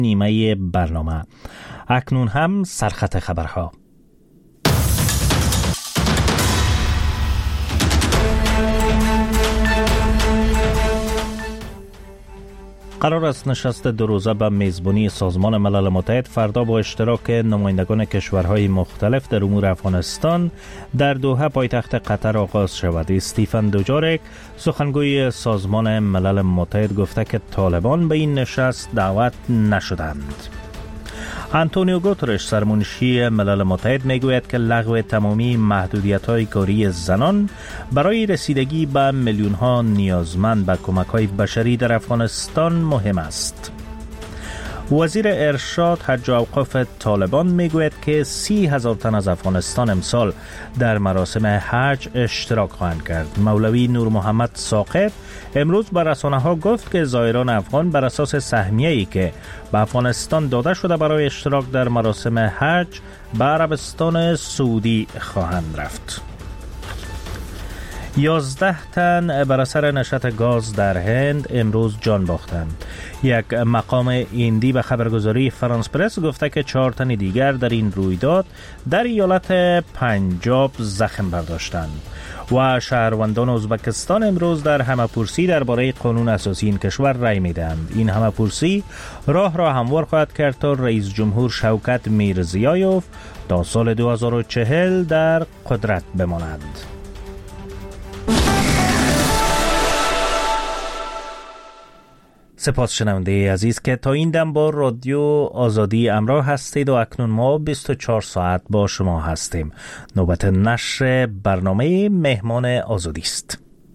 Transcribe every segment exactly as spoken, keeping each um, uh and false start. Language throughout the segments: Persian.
نیمه برنامه. اکنون هم سرخط خبرها. قرار است نشست دو روزه به میزبانی سازمان ملل متحد فردا با اشتراک نمایندگان کشورهای مختلف در امور افغانستان در دوحه پایتخت قطر آغاز شود. استیفن دوجارک سخنگوی سازمان ملل متحد گفته که طالبان به این نشست دعوت نشدند. آنتونیو گوترش سرمنشی ملل متحد میگوید که لغو تمامی محدودیت‌های کاری زنان برای رسیدگی به میلیون‌ها نیازمند به کمک‌های بشری در افغانستان مهم است. وزیر ارشاد حج و اوقاف طالبان میگوید که سی هزار تن از افغانستان امسال در مراسم حج اشتراک خواهند کرد. مولوی نور محمد ثاقب امروز به رسانه‌ها گفت که زائران افغان بر اساس سهمیه‌ای که به افغانستان داده شده برای اشتراک در مراسم حج به عربستان سعودی خواهند رفت. یازده تن بر اثر نشت گاز در هند امروز جان باختند. یک مقام هندی به خبرگزاری فرانس پرس گفته که چهار تن دیگر در این رویداد در ایالت پنجاب زخم برداشتند. و شهروندان ازبکستان امروز در همه‌پرسی درباره قانون اساسی این کشور رای می‌دهند. این همه‌پرسی راه را هموار خواهد کرد تا رئیس جمهور شوکت میرزیایوف تا سال دو هزار و چهل در قدرت بماند. سپاس شنونده عزیز که تا این دم با رادیو آزادی همراه هستید و اکنون ما بیست و چهار ساعت با شما هستیم. نوبت نشر برنامه مهمان آزادی است.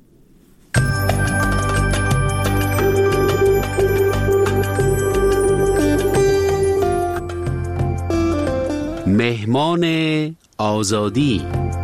مهمان آزادی.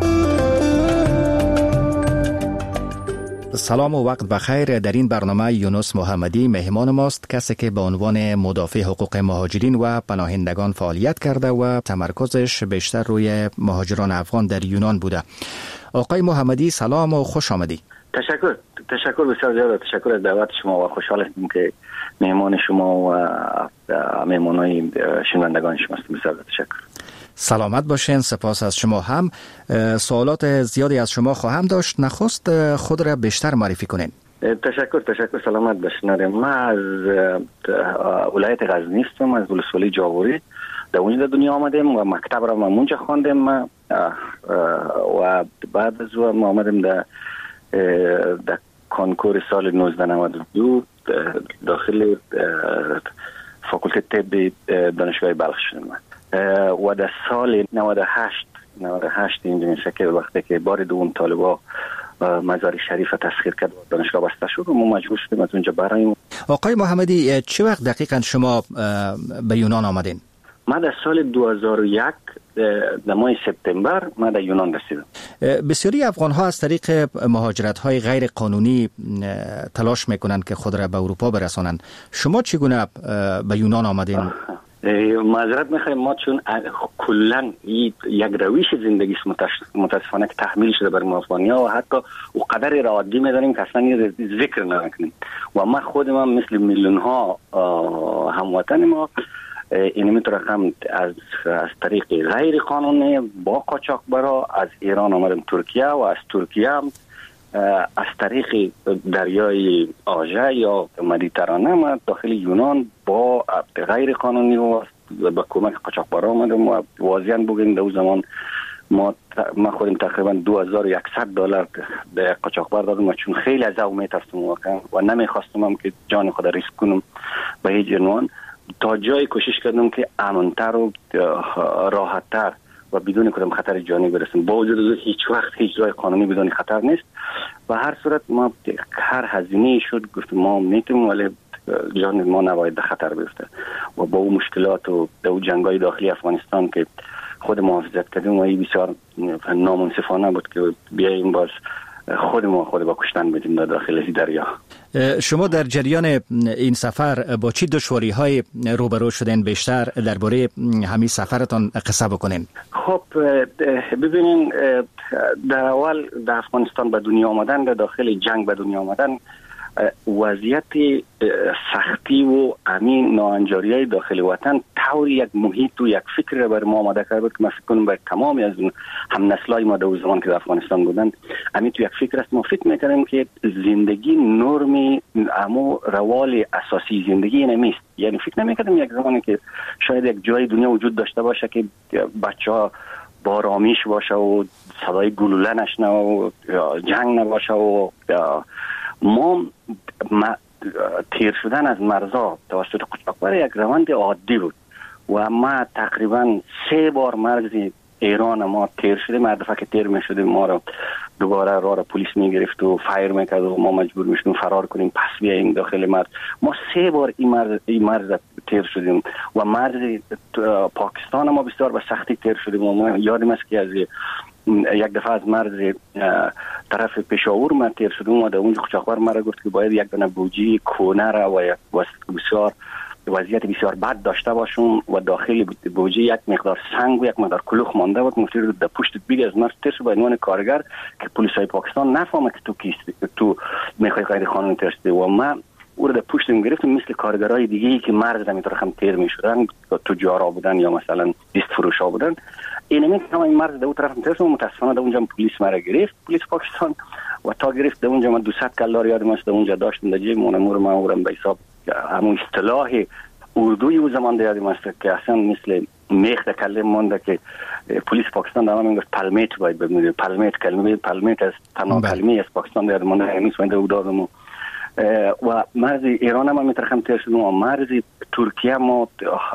سلام و وقت بخیر. در این برنامه یونس محمدی مهمان ماست، کسی که به عنوان مدافع حقوق مهاجرین و پناهندگان فعالیت کرده و تمرکزش بیشتر روی مهاجران افغان در یونان بوده. آقای محمدی سلام و خوش آمدی. تشکر تشکر بسیار زیاد. تشکر از دعوت شما و خوشحال هستیم که مهمان شما و مهمانای شنوندگان شما هستیم. بسیار تشکر. سلامت باشین. سپاس از شما هم. سوالات زیادی از شما خواهم داشت. نخست خود را بیشتر معرفی کنین. تشکر تشکر سلامت باشین. من از ولایت غزنی هستم، از ولسوالی جاوری. در اونجا دنیا آمدیم و مکتب را من اونجا خواندم و بعد از اون ما آمدیم در در کنکور سال نوزده نود و دو داخل فاکولته طب دانشگاه بلخ شدم. و در سال نود و هشت اینجا میشه که وقتی که بار دوم طالبا مزار شریف تسخیر کرد و دانشگاه بسته شد و ما مجبور شدیم از اونجا برایم. آقای محمدی چه وقت دقیقاً شما به یونان آمدین؟ من در سال دو هزار و یک در ماه سپتامبر من در یونان رسیدم. بسیاری افغان ها از طریق مهاجرت های غیر قانونی تلاش میکنند که خود را به اروپا برسانند. شما چگونه به یونان آمدین؟ معذرت میخوایم، ما چون کلا یک رویش زندگی متاسفانه که تحمیل شده بر ما افغانی‌ها و حتی او قدری را عادی می‌داریم که اصلا ذکر نکنیم و ما خود ما مثل میلیون ها هموطن ما این میتونه هم از از طریق غیر قانونی با قاچاقبرا از ایران آمدیم ترکیه و از ترکیه هم از طریق دریای آژه یا مدیترانه ما داخل یونان با غیر قانونی و با کمک قاچاقبرا آمدیم و واضحاً بگیم در اون زمان ما ما خودم تقریبا دو هزار و صد دلار به قاچاقبر دادم و چون خیلی از او میترسم واقعا و نمیخواستم هم که جان خود ریسک کنم به هیچ عنوان، تا جای کوشش کردم که امن‌تر و راحت‌تر و بدون کدام خطر جانی برسیم. با وجود هیچ وقت هیچ جای قانونی بدون خطر نیست و هر صورت ما هر هزینه‌ای شد گفتیم ما میتونیم ولی جان ما نباید به خطر بیفته و با اون مشکلات و دو جنگ‌های داخلی افغانستان که خود محافظت کردیم و این بسیار نامنصفانه بود که بیاییم باز خود ما خود با کشتن بدیم در داخل دریا. شما در جریان این سفر با چی دشواری های روبرو شدین؟ بیشتر درباره همین سفرتان قصه بکنین. خب ببینین، در اول در افغانستان به دنیا آمدن، در داخل جنگ به دنیا آمدن وضعیت سختی و امین ناانجاری های داخل وطن طور یک محیط و یک فکر را بر ما آماده کرده بود که من فکر کنم بر تمامی از هم نسلای ما در زمان که در افغانستان بودند امین تو یک فکر است. ما فکر میکردیم که زندگی نرم امو روال اساسی زندگی نمیست. یعنی فکر نمیکردیم یک زمانی که شاید یک جای دنیا وجود داشته باشه که بچه ها با آرامیش باشه و صدای گلوله نشنه و جنگ نباشه و ما تیر شدن از مرزا توسط قاچاقبر یک روند عادی بود و ما تقریبا سه بار مرز ایران ما تیر شده. هر دفعه که تیر می شدیم ما رو دوباره راه را پلیس می گرفت و فایر میکرد و ما مجبور می شدیم فرار کنیم پس بیاییم داخل مرز. ما سه بار این مرز این مرز تیر شدیم و مرز پاکستان ما بسیار به سختی تیر شدیم. و ما یادم است که از یک دفعه از مرز طرف پشاور ما تیر شدیم و در اونجا قاچاقبر ما را گفت که باید یک دونه بوجی کونه را و یک بسیار وضعیت بسیار بد داشته باشون و داخل بوجی یک مقدار سنگ و یک مقدار کلوخ مانده بود. مفتی رو در پشت بیگ از مرز تیر شد به عنوان کارگر که پلیس های پاکستان نفهمه که تو کیستی تو میخوای غیر قانونی تیر شدی و ما او رو در پشتم گرفتم مثل کارگرای دیگه ای که مرز در میترخم تیر میشدن تجارا بودن یا مثلا دیست فروشا بودن. اینمی که این مرز در اون طرف تیر شد متاسفانه در اونجا پلیس مرا گرفت پلیس پاکستان و تا گرفت در اونجا من دویست کلار یادم است در اونجا داشتم در جیب مون امور من اورم به حساب همون اصطلاح اردوی او زمان در یادم است که اصلا مثل میخ در کلم مونده که پلیس پاکستان در من گفت پلمیت باید بگیم پلمیت کلمه پلمیت از تنها کلمه از پاکستان در مونده همیشه من در او دادم و مرز ایران هم میترخم تیر شدم و مرز ترکیه ما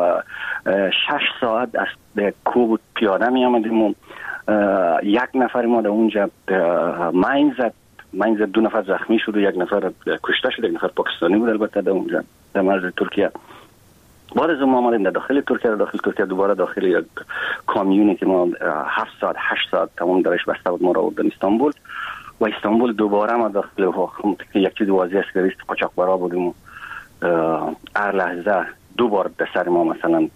شش ساعت از کوب پیاده می آمدیم و یک نفر ما در اونجا مین زد مین زد دو نفر زخمی شد و یک نفر کشته شد. یک نفر پاکستانی بود البته در اونجا در مرز ترکیه. بعد از ما آمدیم در داخل ترکیه داخل ترکیه دوباره داخل یک کامیونی که ما هفت ساعت هشت ساعت تمام درش بسته بود ما را بردن استانبول و استانبول دوباره ما داخل یک چیز واضح است که ریست قاچاقبرا بودیم و هر لحظه دو بار در سر ما مثلا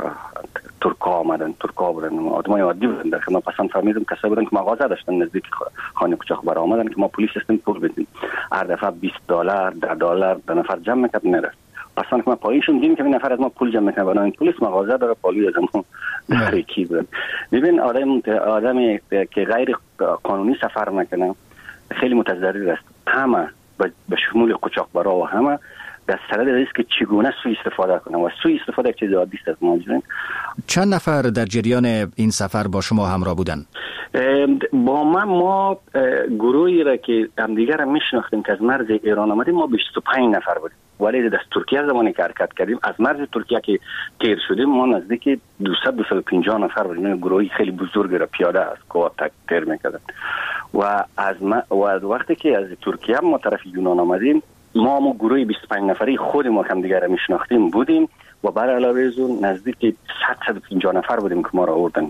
ترکا آمدن ترکا بودن آدمای عادی بودن در خدمت پسند فهمیدم کسایی بودن که مغازه داشتن نزدیک خانه قاچاقبرا آمدن که ما پلیس هستیم پول بدیم هر دفعه بیست دلار ده دلار در نفر جمع میکرد نرفت. اصلا که ما پایینشون دیدیم که این نفر از ما پول جمع میکنه بنابراین پلیس مغازه داره پالی از ما نفرکی بود. ببین آدم آدمی که غیر قانونی سفر میکنه خیلی متضرر است. همه به شمول قاچاقبرا و همه در سرد ریسک چگونه سوء استفاده کنه و سوء استفاده یک چیز عادی است از ماجرا. چند نفر در جریان این سفر با شما همراه بودن؟ با ما ما گروهی را که همدیگر را میشناختیم که از مرز ایران آمدیم ما بیست و پنج نفر بودیم ولی در ترکیه زمانی که حرکت کردیم از مرز ترکیه که تیر شدیم ما نزدیک دویست تا دویست و پنجاه نفر بودیم. گروهی خیلی بزرگی را پیاده از کوه تیر میکردن و از و از وقتی که از ترکیه ما طرف یونان آمدیم ما ما گروهی بیست و پنج نفری خود ما هم دیگر را میشناختیم بودیم و بر علاوه از اون نزدیک صد و پنجاه نفر بودیم که ما را آوردن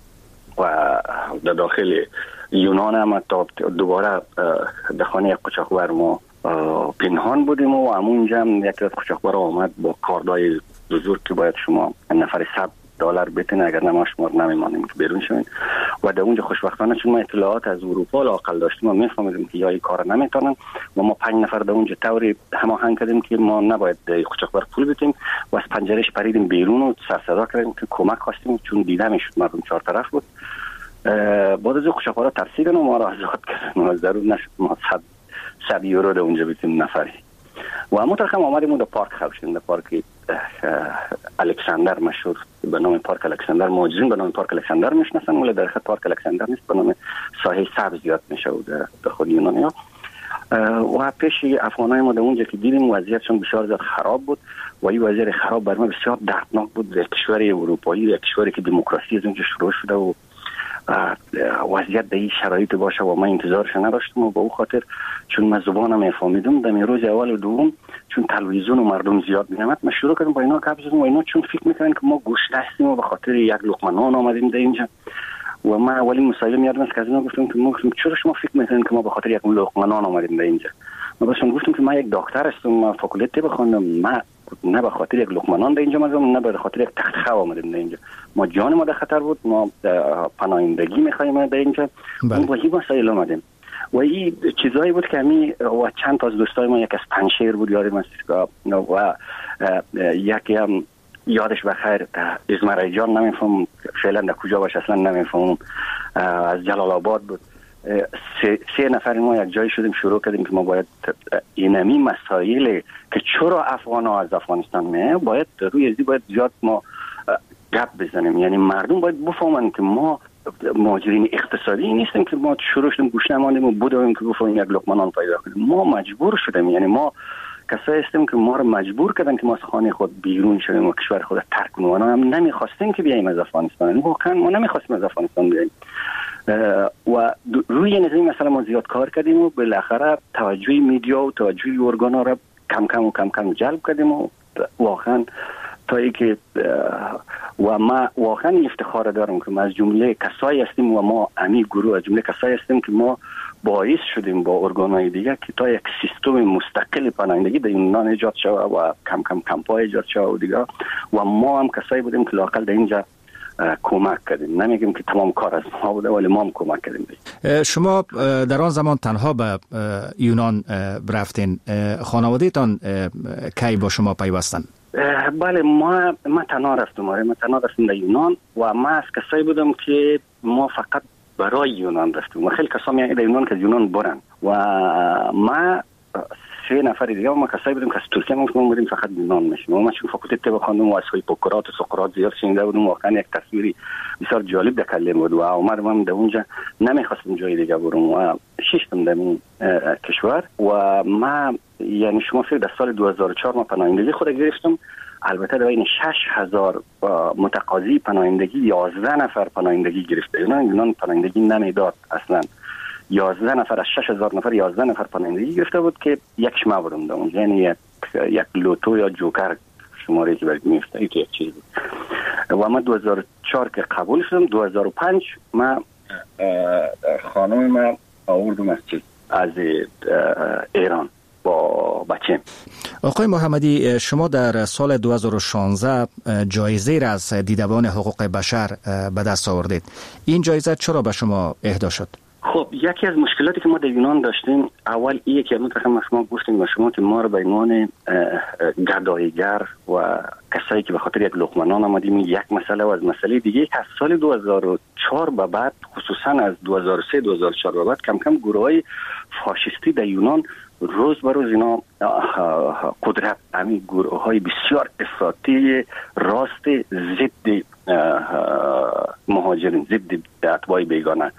و در داخل یونان هم تا دوباره در خانه قاچاقبر ما پنهان بودیم و همونجا هم یک از قاچاقبر آمد با کاردای بزرگ که باید شما نفر صد دلار بتین اگر نما شما نمیمانیم که بیرون شوین و در اونجا خوشبختانه چون ما اطلاعات از اروپا لاقل داشتیم و میفهمیدیم که یا این کار نمیتونن و ما پنج نفر در اونجا طوری هماهنگ کردیم که ما نباید قاچاقبر پول بدیم و از پنجرهش پریدیم بیرون و سر صدا کردیم که کمک خواستیم چون دیده میشد مردم چهار طرف بود. بعد از قاچاقبرا ترسیدن و ما را آزاد کردن و ضرور نشد ما صد صد یورو در اونجا بدیم نفری و همون طرف هم آمدیم در پارک خوشیم در پارک الکساندر مشهور به نام پارک الکساندر مهاجرین به نام پارک الکساندر میشناسن ولی در خط پارک الکساندر نیست به نام ساحل سبز یاد میشه در خود یونانی ها و پیش افغانای ما در اونجا که دیدیم وضعیتشون بسیار زیاد خراب بود و این وضعیت خراب بر ما بسیار دردناک بود. در کشور اروپایی در کشوری که دموکراسی از اونجا شروع شده و وضعیت در این شرایط باشه و من انتظارش نداشتم و با او خاطر چون من زبانم میفهمیدم در روز اول و دوم چون تلویزیون و مردم زیاد میامد من شروع کردم با اینا گپ زدم و اینا چون فکر میکنن که ما گوشت هستیم و به خاطر یک لقمه نان آمدیم در اینجا و من اولین مسائل میادم است که از اینا گفتم که ما چرا شما فکر میکنین که ما به خاطر یک لقمه نان آمدیم در اینجا. من بهشون گفتم که من یک دکتر هستم من فاکولته بخوندم من نه به خاطر یک لقمه نان در اینجا آمدیم نه به خاطر یک تخت خواب آمدیم در اینجا. ما جان ما در خطر بود ما پناهندگی میخوایم در اینجا. بله. با این مسائل آمدیم و این چیزایی بود که همی و چند تا از دوستای ما، یک از پنشیر بود یادم است و یکی هم یادش بخیر ازمرای جان، نمیفهم فعلا در کجا باشه اصلا نمیفهم، از جلال آباد بود. سه, سه نفر ما یک جای شدیم شروع کردیم که ما باید اینمی مسائل که چرا افغان ها از افغانستان میه باید روی ازی باید زیاد ما گپ بزنیم. یعنی مردم باید بفهمن که ما مهاجرین اقتصادی نیستیم که ما شروع شدیم گوش نماندیم و بودیم که بفهمیم یک لقمه نان پیدا کنیم. ما مجبور شدیم، یعنی ما کسایی هستیم که ما رو مجبور کردن که ما از خانه خود بیرون شدیم و کشور خود ترک کنیم. ما هم نمیخواستیم که بیاییم از افغانستان، واقعا ما نمیخواستیم از افغانستان بیاییم و روی نظام مثلا ما زیاد کار کردیم و بالاخره توجه میدیا و توجه ارگانا را کم کم و کم کم جلب کردیم و واقعا تا ای که و ما واقعا افتخار دارم که ما از جمله کسایی هستیم و ما امی گروه از جمله کسایی هستیم که ما باعث شدیم با ارگانهای دیگه که تا یک سیستم مستقل پناهندگی در یونان ایجاد شود و کم کم کمپای ایجاد شود و دیگه و ما هم کسایی بودیم که لااقل در اینجا کمک کردیم. نمیگیم که تمام کار از ما بوده ولی ما هم کمک کردیم. شما در آن زمان تنها به یونان رفتین، خانواده تان کی با شما پیوستن؟ بله ما ما تنها رفتم، ما تنها رفتم در یونان و ما از کسایی بودم که ما فقط برای یونان رفتیم و خیلی کسا میگن در یونان که یونان برن و ما سه نفر دیگه ما کسایی بودیم که از ترکیه ما بودیم فقط یونان میشیم و ما چون فاکولته طب خواندم و از هیپوکرات و سقراط زیاد شنیده بودم، واقعا یک تصویری بسیار جالب در کلم بود و اومدم در اونجا نمیخواستم جای دیگه برم و شیشتم در این کشور و ما یعنی شما فکر در سال دو هزار و چهار ما پناهندگی خود گرفتم. البته در این شش هزار متقاضی پناهندگی یازده نفر پناهندگی گرفته. یونان یونان پناهندگی نمیداد اصلا. یازده نفر از شش هزار نفر یازده نفر پناهندگی گرفته بود که یکش ما بودم در اونجا، یعنی یک یک لوتو یا جوکر شماره که برای میفته که یک چیز بود. و ما دو هزار و چهار که قبول شدم، دو هزار و پنج ما خانم ما آوردم از چیز از ایران با بچه. آقای محمدی، شما در سال دو هزار و شانزده جایزه را از دیدبان حقوق بشر به دست آوردید. این جایزه چرا به شما اهدا شد؟ خب یکی از مشکلاتی که ما در یونان داشتیم اول اینه که ما شما گفتیم با شما که ما رو به عنوان گداییگر و کسایی که به خاطر یک لقمه نان آمدیم یک مسئله و از مسئله دیگه از سال دو هزار و چهار به بعد، خصوصا از دو هزار و سه دو هزار و چهار به بعد کم کم گروهای فاشیستی در یونان روز به روز اینا قدرت، همین گروه های بسیار افراطی راست ضد مهاجرین، ضد اتباع بیگانه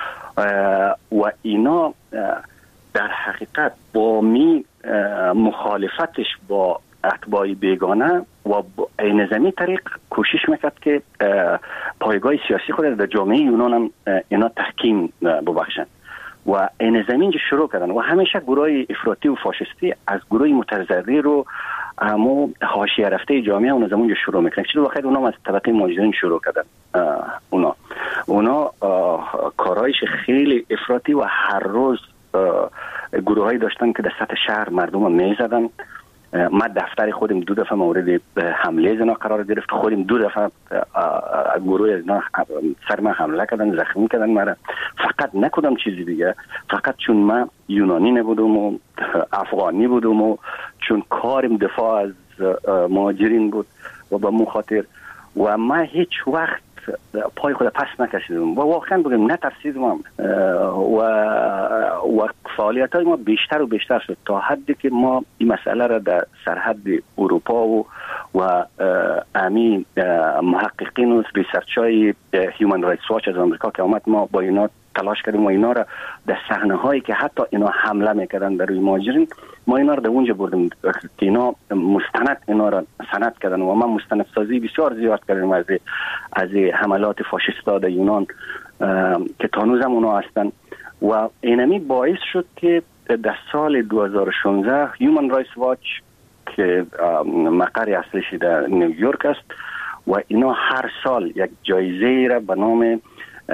و اینا در حقیقت با می مخالفتش با اتباع بیگانه و این زمین طریق کوشش میکرد که پایگاه سیاسی خود در جامعه یونان هم اینا تحکیم ببخشن و این زمین شروع کردن و همیشه گروه افراطی و فاشستی از گروه متزری رو همو حاشیه رفته جامعه اون زمان شروع میکنن. چرا بخاطر اونا از طبقه مهاجرین شروع کردن. اونا اونا کارایش خیلی افراطی و هر روز گروهایی داشتن که در سطح شهر مردم رو میزدن. ما دفتر خودم دو دفعه مورد حمله زنا قرار گرفت، خودم دو دفعه گروه زنا سر من حمله کردن، زخمی کردن مرا. فقط نکدم چیزی دیگه، فقط چون من یونانی نبودم و افغانی بودم و چون کارم دفاع از مهاجرین بود و به مو خاطر و ما هیچ وقت پای خود پس نکشیدم و واقعا بگم نترسیدم و و فعالیت های ما بیشتر و بیشتر شد تا حدی که ما این مسئله را در سرحد اروپا و و امی محققین و ریسرچ های هیومن رایتس واچ از امریکا که آمد ما با اینا تلاش کردیم و اینا را در صحنه هایی که حتی اینا حمله میکردن در روی مهاجرین ما اینا را در اونجا بردیم که اینا مستند اینا را سند کردن و ما مستند سازی بسیار زیاد کردیم از از حملات فاشیستا در یونان که تانوز هم اونا هستن و اینمی باعث شد که در سال دو هزار و شانزده هیومن رایتس واچ که مقر اصلیش در نیویورک است و اینا هر سال یک جایزه را به نام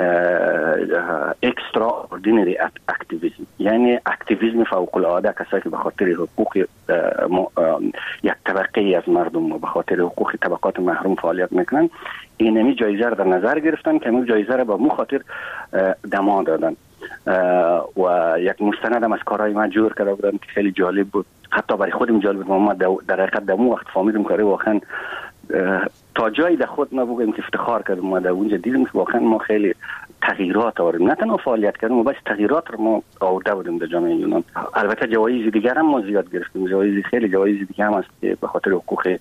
اکسترا اوردینری اکتیویسم، یعنی اکتیویسم فوق العاده، کسایی که به خاطر حقوق یک طبقه از مردم و به خاطر حقوق طبقات محروم فعالیت میکنن، اینمی جایزه را در نظر گرفتن که همین جایزه را به مو خاطر دما دادن. و یک مستند هم از کارهای من جور کرده بودن که خیلی جالب بود، حتی برای خودم جالب بود. ما در حقیقت در اون وقت فهمیدم کاری واقعا تا جایی در خود ما بگیم که افتخار کردیم. ما در اونجا دیدیم که واقعا ما خیلی تغییرات آوردیم، نه تنها فعالیت کردیم بلکه تغییرات رو ما آورده بودیم در جامعه یونان. البته جوایز دیگر هم ما زیاد گرفتیم، جوایز خیلی جوایز دیگه هم هست که به خاطر حقوق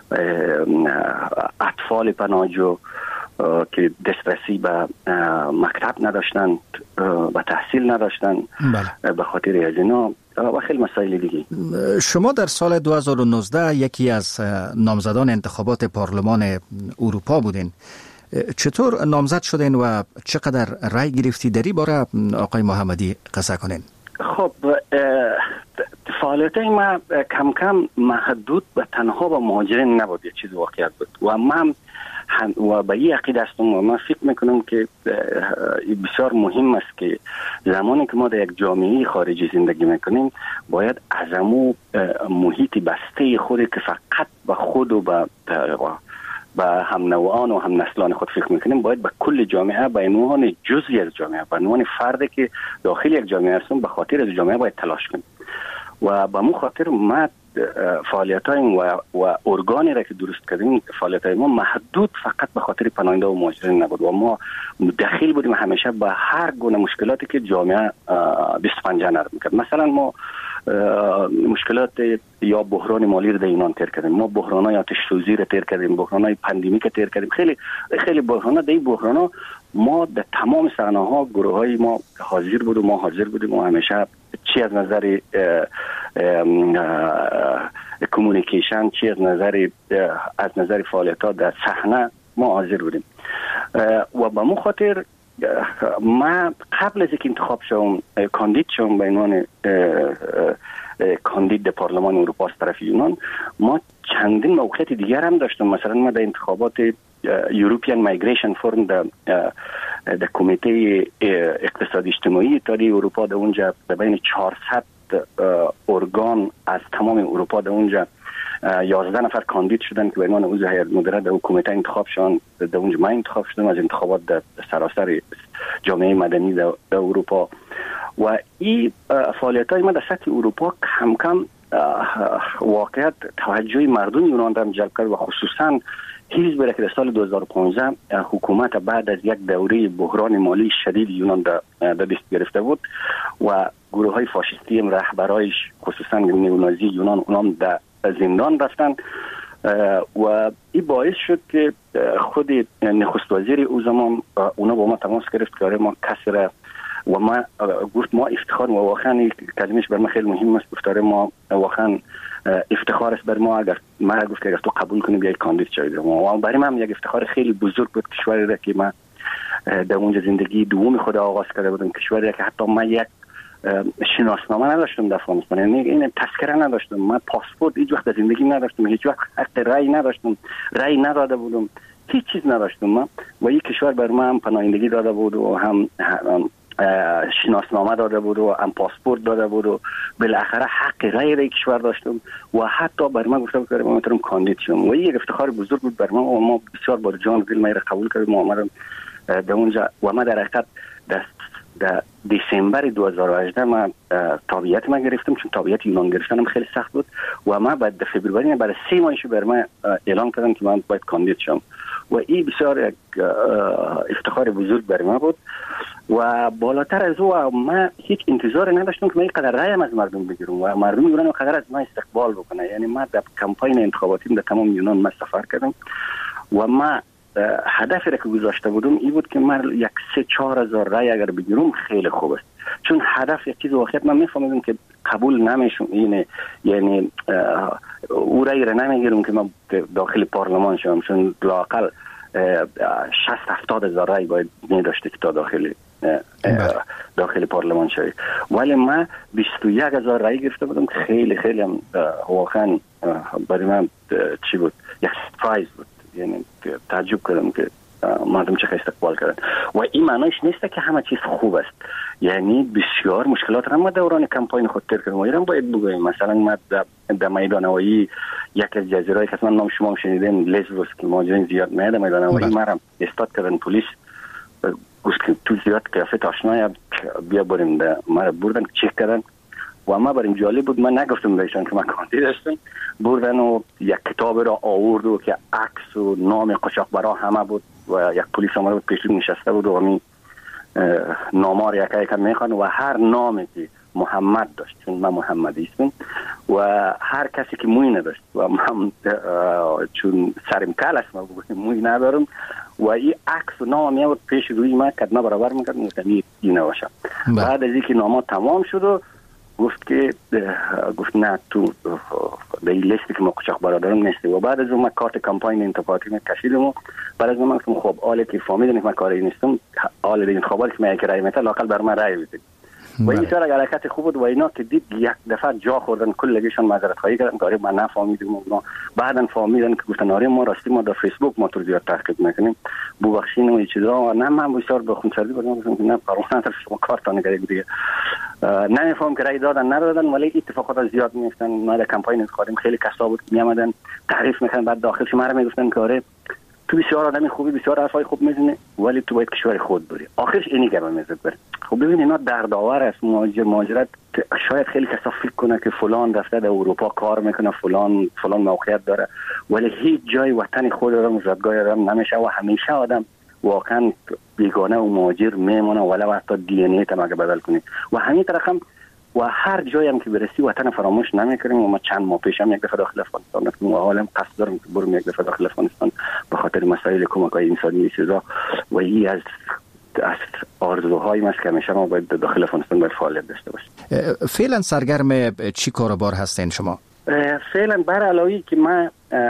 اطفال پناهجو که دسترسی به مکتب نداشتن، به تحصیل نداشتن، بله. به خاطر از اینا و خیلی مسائل دیگه. شما در سال دو هزار و نوزده یکی از نامزدان انتخابات پارلمان اروپا بودین. چطور نامزد شدین و چقدر رای گرفتی؟ دری باره آقای محمدی قصه کنین. خب فعالیت ما کم کم محدود به تنها به مهاجرین نبود، یک چیز واقعیت بود و من و به این عقیده هستم و من فکر میکنم که بسیار مهم است که زمانی که ما در یک جامعه خارجی زندگی میکنیم باید از امو محیط بسته خود که فقط به خود و به به هم نوعان و هم نسلان خود فکر میکنیم، باید به کل جامعه به عنوان جزئی از جامعه، به عنوان فردی که داخل یک جامعه هستم به خاطر از جامعه باید تلاش کنیم. و به مو خاطر ما فعالیت‌های و و ارگانی را که درست کردیم، فعالیت‌های ما محدود فقط به خاطر پناهنده و مهاجرین نبود و ما دخیل بودیم همیشه به هر گونه مشکلاتی که جامعه بیست و پنج نرم می‌کرد. مثلا ما مشکلات یا بحران مالی رو در ایران تیر کردیم، ما بحران‌های آتش سوزی رو تیر کردیم، بحران‌های پاندمیک تیر کردیم، خیلی خیلی بحران‌ها. در این بحران‌ها ما در تمام صحنه‌ها گروه‌های ما حاضر بودیم، ما حاضر بودیم و همیشه چی از نظر کمیونیکیشن، چی از نظر از نظر فعالیت‌ها در صحنه ما حاضر بودیم. و به مو خاطر ما قبل از اینکه انتخاب شوم کاندید شوم به عنوان کاندید در پارلمان اروپا از طرف یونان، ما چندین موقعیت دیگر هم داشتم. مثلا ما در انتخابات یوروپیان مایگریشن فورم در در کمیته اقتصادی اجتماعی اتحادیه اروپا در اونجا در بین چهارصد ارگان از تمام اروپا در اونجا یازده نفر کاندید شدن که به عنوان عضو هیئت مدیره در کمیته انتخاب شدن. در اونجا من انتخاب شدم از انتخابات در سراسر جامعه مدنی در اروپا. و این فعالیت‌های ما در سطح اروپا کم کم واقعیت توجه مردم یونان را جلب کرد و خصوصا حزب را که در سال دو هزار و پانزده حکومت بعد از یک دوره بحران مالی شدید یونان در دست گرفته بود و گروه های فاشیستی هم رهبرایش خصوصا نیونازی یونان اونام در زندان رفتن و این باعث شد که خود نخست وزیر او زمان اونا با ما تماس گرفت که ما کسی را و ما گفت ما افتخار و واقعا کلمش بر ما خیلی مهم است، گفتاره ما واقعا افتخار است بر ما اگر ما گفت که اگر تو قبول کنی بیای کاندید شوید. و برای من یک افتخار خیلی بزرگ بود، کشوری را که ما در اونجا زندگی دوم خود آغاز کرده بودم، کشوری را که حتی ما یک شناسنامه نداشتم در افغانستان، یعنی این تذکره نداشتم، من پاسپورت هیچ وقت در زندگی نداشتم، هیچ وقت حق رأی نداشتم، رأی نداده بودم، هیچ چیز نداشتم من. و این کشور بر من هم پناهندگی داده بود و هم شناسنامه داده بود و هم پاسپورت داده بود و بالاخره حق رأی را کشور داشتم و حتی بر من گفته بود که من میتونم کاندید شم. و این یک افتخار بزرگ بود بر من و ما بسیار با جان دل ما را قبول کردیم و آمدم در اونجا. و ما در حقیقت در دسامبر دو هزار و هجده ما تابعیت ما گرفتم، چون تابعیت یونان گرفتنم خیلی سخت بود و ما بعد در فوریه بعد سه ماهش بر من اعلام کردم که من باید کاندید شم و این بسیار یک افتخار بزرگ برای ما بود. و بالاتر از او ما هیچ انتظار نداشتم که من اینقدر رأی از مردم بگیرم و مردم یونان اینقدر از ما استقبال بکنه. یعنی ما در کمپاین انتخاباتی در تمام یونان ما سفر کردم و ما هدفی را که گذاشته بودم این بود که من یک سه چهار هزار رای اگر بگیرم خیلی خوب است، چون هدف یک چیز واقعیت من میفهمیدم که قبول نمیشم، اینه یعنی او رای را نمیگیرم که من داخل پارلمان شوم، چون لااقل شصت هفتاد هزار رای باید میداشته که تا داخل داخل پارلمان شوی. ولی من بیست و یک هزار رای گرفته بودم که خیلی خیلی هم واقعا برای من چی بود، یک سپرایز بود، یعنی تعجب کردم که مردم چه استقبال کردن. و این معنیش نیست که همه چیز خوب است، یعنی بسیار مشکلات را ما دوران کمپاین خود تیر کردیم و ایران باید بگویم. مثلا ما در میدان هوایی یک از جزیره‌ای که اصلا نام شما هم شنیدین، لزبوس، که مهاجرین زیاد میاد میدان هوایی ما را استاد کردن، پلیس گفت که تو زیاد قیافت آشنایی بیا بریم ده ما بردن چک کردن و ما بریم جالب بود. من نگفتم بهشون که من کاندید هستم. بردن و یک کتاب را آورد و که عکس و نام قاچاقبرا همه بود و یک پلیس آمده بود پیش نشسته بود و همین نامار یک یک میخوان و هر نامی که محمد داشت، چون من محمدی هستم، و هر کسی که موی نداشت و من چون سرم کل است ما موی ندارم و این عکس و نام میاد پیش روی من کدنا برابر میکرد میگفتم این باشه. بعد از اینکه نامات تمام شد و گفت که گفت نه تو به این لیستی که ما قاچاق برادرم نیستی و بعد از اون من کارت کمپاین انتخاباتی من کشیدم و بعد از اون من گفتم خب آله که فهمیدن که من کاری نیستم، آله این انتخابات که من یک رای میتونم لاقل بر من رای بدید و این بسیار حرکت خوب بود و اینا که دید یک دفعه جا خوردن کلگیشون معذرت خواهی کردن که ما نفهمیدیم و بعدن فهمیدن که گفتن آره ما راستی ما در فیسبوک ما تو زیاد تحقیق میکنیم ببخشید و این چیزا. نه من بسیار به خونسردی بودم گفتم نه قانون طرف شما کارتون نگیره دیگه نمیفهم که رای دادن ندادن ولی اتفاقات زیاد میفتن. ما در کمپاین انتخابی خیلی کسا بود می اومدن تعریف میکنن بعد داخلش ما رو میگفتن که آره تو بسیار آدمی خوبی بسیار حرفای خوب میزنی ولی تو باید کشور خود بری. آخرش اینی که من میزد بره. خب ببین اینا دردآور است مهاجر مهاجرت. شاید خیلی کسا فکر کنه که فلان رفته در اروپا کار میکنه فلان فلان موقعیت داره ولی هیچ جای وطن خود رو زادگاه آدم نمیشه و همیشه آدم واقعا بیگانه و مهاجر میمونه ولو حتی دی ان ای تم اگه بدل کنی و همین طرف هم و هر جایی هم که برسی وطن فراموش نمیکنیم. و ما چند ماه پیش هم یک دفعه داخل افغانستان رفتیم و حالا قصد دارم که برم یک دفعه داخل افغانستان به خاطر مسائل کمک‌های انسانی چیزا و این از از آرزوهایی است که همیشه ما باید داخل افغانستان باید فعالیت داشته باشیم. فعلا سرگرم چی کار و بار هستین شما؟ فعلا بر علاوه که من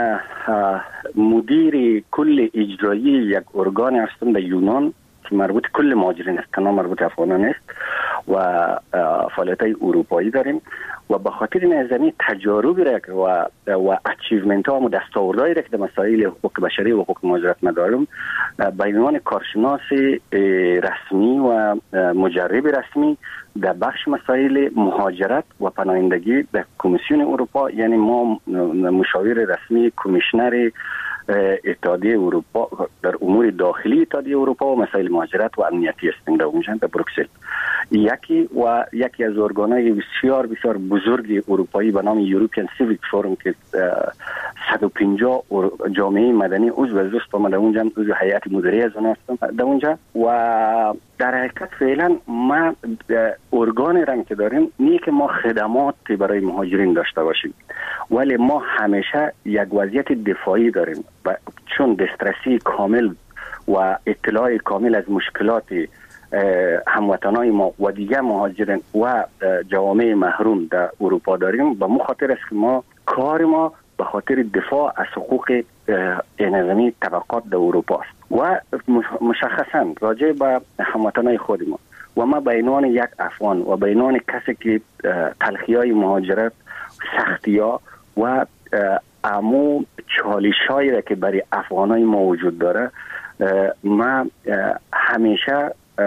مدیر کل اجرایی یک ارگان هستم در یونان که مربوط کل مهاجرین است، تنها مربوط افغانان است و فعالیت‌های اروپایی داریم و به خاطر این زمین تجاربی را و و اچیومنت ها و دستاوردهایی را که در مسائل حقوق بشری و حقوق مهاجرت ندارم به عنوان کارشناس رسمی و مجرب رسمی در بخش مسائل مهاجرت و پناهندگی در کمیسیون اروپا، یعنی ما مشاور رسمی کمیشنر اتحادیه اروپا در امور داخلی اتحادیه اروپا و مسائل مهاجرت و امنیتی هستیم در اونجا در بروکسل. یکی و یکی از ارگان‌های بسیار بسیار بزرگ اروپایی به نام یوروپیان سیویک فورم که صد و پنجاه جامعه مدنی عضو از است در اونجا، عضو هیئت مدیره از اون هستم در اونجا و در حقیقت فعلا ما ارگان رنگ که داریم نیه که ما خدمات برای مهاجرین داشته باشیم ولی ما همیشه یک وضعیت دفاعی داریم و چون دسترسی کامل و اطلاع کامل از مشکلات هموطنای ما و دیگه مهاجرین و جوامع محروم در اروپا داریم به مخاطر است که ما کار ما به خاطر دفاع از حقوق انسانی طبقات در اروپا است و مشخصا راجع به هموطنای خود ما و ما به عنوان یک افغان و به عنوان کسی که تلخی‌های مهاجرت سختی‌ها و امو چالش‌هایی را که برای افغانای ما وجود داره ما همیشه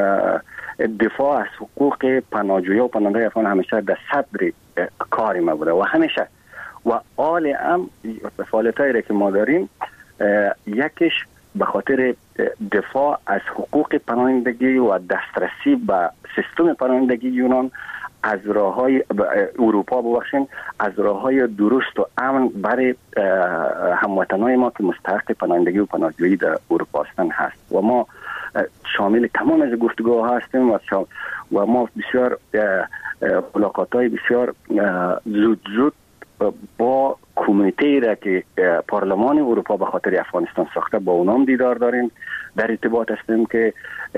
دفاع از حقوق پناهجویان و پناهنده افغان همیشه در صدر کار ما بوده و همیشه و آل هم فعالیتایی را که ما داریم یکیش به خاطر دفاع از حقوق پناهندگی و دسترسی به سیستم پناهندگی یونان از راه‌های اروپا ببخشید از راه‌های درست و امن برای هموطنان ما که مستحق پناهندگی و پناهجویی در اروپا هستند هست و ما شامل تمام از گفتگوها هستیم و و ما بسیار ملاقات‌های بسیار زود زود با کمیته را که پارلمان اروپا به خاطر افغانستان ساخته با اونام دیدار داریم، در ارتباط هستیم که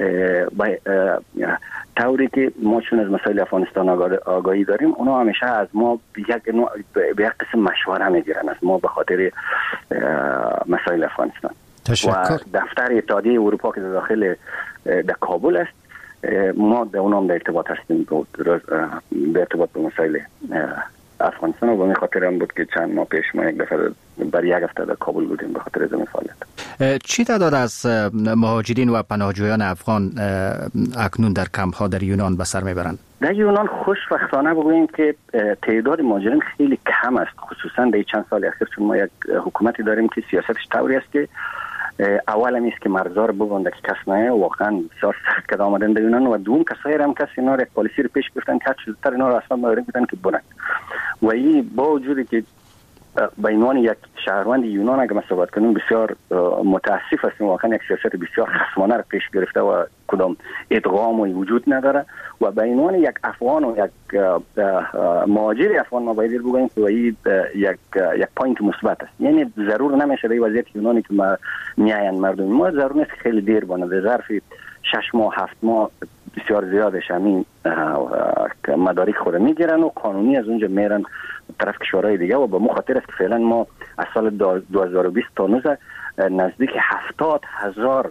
طوری که ما چون از مسائل افغانستان آگاهی داریم اونا همیشه از ما یک به یک قسم مشوره میگیرن از ما به خاطر مسائل افغانستان. تشکر. و دفتر اتحادیه اروپا که داخل در کابل است ما در اونام در ارتباط هستیم در ارتباط به مسائل افغانستان و به خاطر هم بود که چند ماه پیش ما یک دفعه برای یک هفته در کابل بودیم به خاطر زمین فعالیت. چی تعداد از مهاجرین و پناهجویان افغان اکنون در کمپ ها در یونان به سر میبرند؟ در یونان خوشبختانه بگوییم که تعداد مهاجرین خیلی کم است، خصوصا در چند سال اخیر چون ما یک حکومتی داریم که سیاستش طوری است که اول هم است که مرزا رو ببنده که کس نه، واقعا بسیار سخت کد آمدن در یونان، و دوم کسایی هم کسی اینا رو یک پالیسی رو پیش گرفتن که زودتر اینا رو اصلا مورد بدن که برن. و این با وجودی که به عنوان یک شهروند یونان اگه ما صحبت کنیم بسیار متاسف هستیم، واقعا یک سیاست بسیار خصمانه رو پیش گرفته و کدام ادغام وجود نداره. و به عنوان یک افغان و یک مهاجر افغان ما باید بگوییم که این یک یک پوینت مثبت است. یعنی ضرور نمیشه در وضعیت یونانی که ما میاین مردم ما ضرور نیست خیلی دیر بانه، در ظرف شش ماه هفت ماه بسیار زیادش همین مدارک خود میگیرن و قانونی از اونجا میرن طرف کشورهای دیگه. و به مخاطر است که فعلا ما از سال دو هزار و بیست تا نوزده نزدیک هفتاد هزار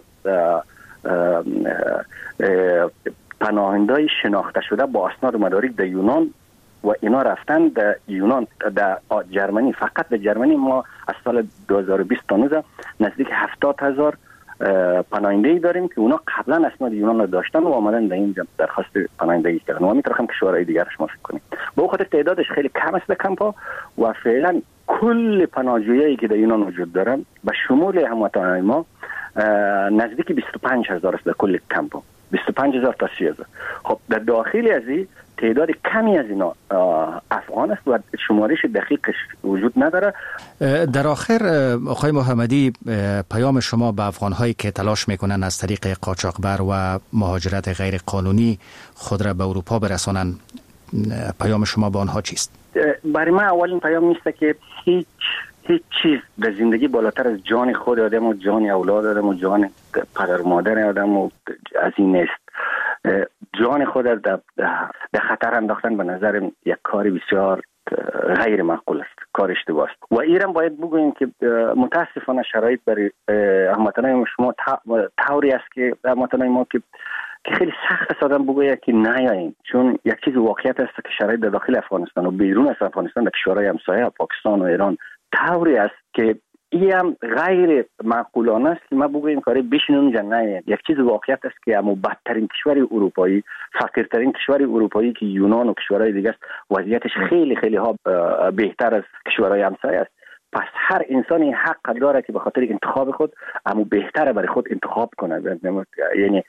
پناهنده‌ای شناخته شده با اسناد و مدارک در یونان و اینا رفتن در یونان، در جرمنی. فقط در جرمنی ما از سال دو هزار و بیست تا نوزده نزدیک هفتاد هزار پناهنده‌ای داریم که اونا قبلا اسناد یونان رو داشتن و آمدن در اینجا درخواست پناهندگی کردن و میتونم کشورهای دیگرش ما فکر کنیم. با خاطر تعدادش خیلی کم است در کمپا و فعلا کل پناهجویایی که در یونان وجود دارن به شمول هموطنان ما نزدیک بیست و پنج هزار است در کل کمپا، بیست و پنج هزار تا سی هزار. خب در داخل از این تعداد کمی از اینا افغان است و شمارش دقیقش وجود نداره. در آخر آقای محمدی، پیام شما به افغان‌هایی که تلاش میکنن از طریق قاچاقبر و مهاجرت غیر قانونی خود را به اروپا برسانن، پیام شما به آنها چیست؟ برای من اولین پیام نیست که هیچ هیچ چیز در زندگی بالاتر از جان خود آدم و جان اولاد آدم و جان پدر و مادر آدم و از این نیست. جان خود در در خطر انداختن به نظر یک کار بسیار غیر معقول است، کار اشتباه است. و ایران باید بگوییم که متاسفانه شرایط برای هموطنان شما طوری است که هموطنان ما که که خیلی سخت است آدم بگوید که نیاییم، چون یک چیز واقعیت است که شرایط در داخل افغانستان و بیرون از افغانستان در کشورهای همسایه پاکستان و ایران طوری است که این هم غیر معقولانه است که ما بگوییم کاری بشینیم اونجا. نه، یک چیز واقعیت است که اما بدترین کشور اروپایی، فقیرترین کشور اروپایی که یونان و کشورهای دیگه است، وضعیتش خیلی خیلی ها بهتر از کشورهای همسایه است. پس هر انسانی حق داره که به خاطر انتخاب خود اما بهتره برای خود انتخاب کنه. یعنی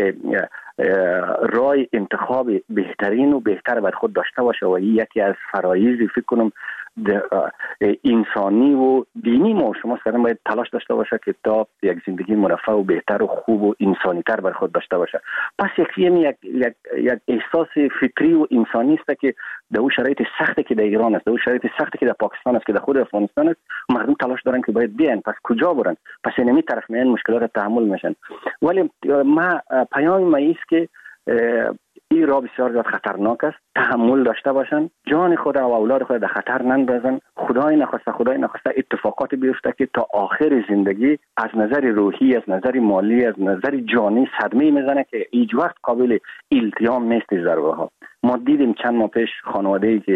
رای انتخاب بهترین و بهتر برای خود داشته باشه و یکی از فرایض فکر کنم انسانی و دینی ما شما سر باید تلاش داشته باشه که تا یک زندگی مرفه و بهتر و خوب و انسانی تر برای خود داشته باشه. پس یک یک یک یک احساس فطری و انسانی است که در اون شرایط سختی که در ایران است، در اون شرایط سختی که در پاکستان است، که در خود افغانستان است، مردم تلاش دارن که باید بیان. پس کجا برن؟ پس اینمی طرف میان مشکلات تحمل میشن. ولی ما پیام ما است که این راه بسیار زیاد خطرناک است، تحمل داشته باشن، جان خود و اولاد خود در خطر نندازن. خدای نخواسته خدای نخواسته اتفاقات بیفته که تا آخر زندگی از نظر روحی، از نظر مالی، از نظر جانی صدمه میزنه که هیچ وقت قابل التیام نیست. ضربه ها ما دیدیم چند ماه پیش خانواده‌ای که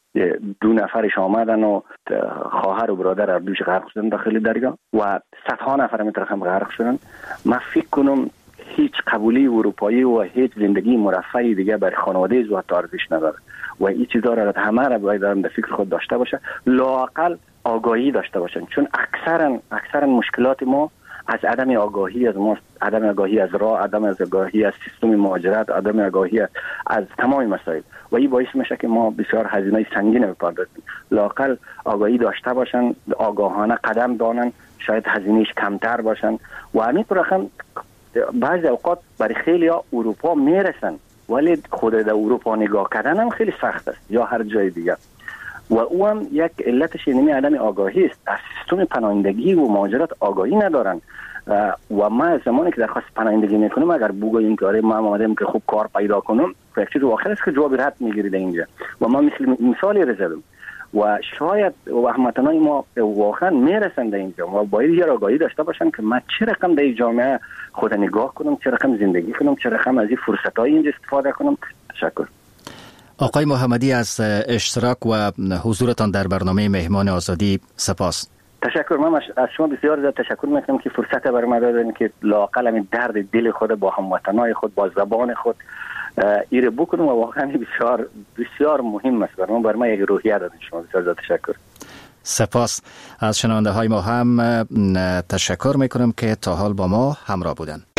دو نفرش آمدن و خواهر و برادر اردوش غرق شدن داخل دریا و صدها نفر میترخم غرق شدن. من فکر کنم هیچ قبولی اروپایی و هیچ زندگی مرفهی دیگه برای خانواده زوات ارزش نداره و این چیزا را همه را باید در فکر خود داشته باشه، لااقل آگاهی داشته باشن، چون اکثرا اکثرا مشکلات ما از عدم آگاهی از ما، عدم آگاهی از راه، عدم آگاهی از سیستم مهاجرت، عدم آگاهی از تمام مسائل و این باعث میشه که ما بسیار هزینه سنگین بپردازیم. لااقل آگاهی داشته باشن، آگاهانه قدم دانن، شاید هزینهش کمتر باشن و همینطور هم بعضی اوقات برای خیلی ها اروپا میرسن ولی خود در اروپا نگاه کردن هم خیلی سخت است یا هر جای دیگه و او هم یک علتش اینمی عدم آگاهی است. از سیستم پناهندگی و مهاجرت آگاهی ندارن و ما زمانی که درخواست پناهندگی میکنم اگر بگوییم که آره ما آمدیم که خوب کار پیدا کنم، یک چیز واقعا است که جواب رد میگیرید اینجا و ما مثل مثالی رو زدم و شاید و هموطنان ما واقعا میرسن در اینجا و باید یه آگاهی داشته باشن که من چه رقم در این جامعه خود نگاه کنم، چه رقم زندگی کنم، چه رقم از این فرصت‌های اینجا استفاده کنم. تشکر. آقای محمدی از اشتراک و حضورتان در برنامه مهمان آزادی سپاس. تشکر. من از شما بسیار زیاد تشکر میکنم که فرصت برای من دادین که لااقل همین درد دل خود با هموطنای خود با زبان خود ایره بکنم و واقعا بسیار بسیار مهم است برای من، برای من یک روحیه دادین. شما بسیار زیاد تشکر. سپاس. از شنونده های ما هم تشکر میکنم که تا حال با ما همراه بودند.